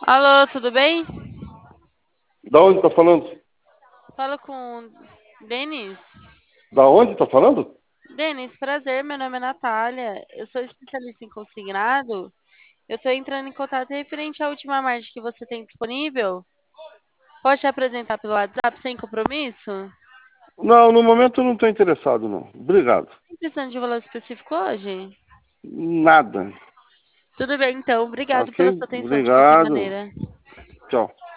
Alô, tudo bem? Da onde tá falando? Falo com Denis. Da onde tá falando? Denis, prazer, meu nome é Natália. Eu sou especialista em consignado. Eu estou entrando em contato referente à última margem que você tem disponível. Pode te apresentar pelo WhatsApp sem compromisso? Não, no momento eu não estou interessado, não. Obrigado. Tem precisando de um valor específico hoje? Nada. Tudo bem, então. Obrigado Ok? pela sua atenção de qualquer Obrigado. maneira. Tchau.